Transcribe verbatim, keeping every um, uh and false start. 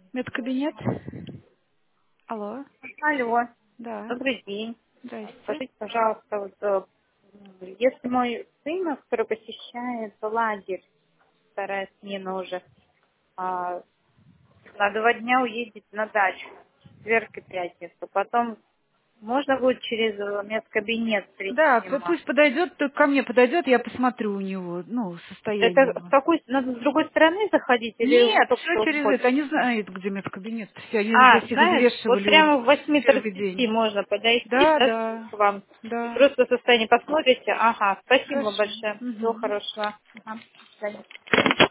Медкабинет? Алло. Алло, Да. добрый день. Здрасте. Скажите, пожалуйста, вот, э, м, если мой сын, который посещает лагерь, вторая смена уже, а, на два дня уедет на дачу, в четверг и пятницу, потом можно будет через э, медкабинет прийти Да, к п- нему? пусть подойдет, то ко мне подойдет, я посмотрю у него, ну, состояние Это с его. какой, надо с другой стороны заходить или Нет, только все что через вход? это. Они знают, где медкабинет. Все, они А, здесь их знаешь, вот взвешивали уже прямо в восьми первый тридцати день. можно подойти, Да, да, да, к вам. И да. просто состояние посмотрите. Ага, спасибо Хорошо. большое. Всего Мгм. хорошего. Ага, до свидания.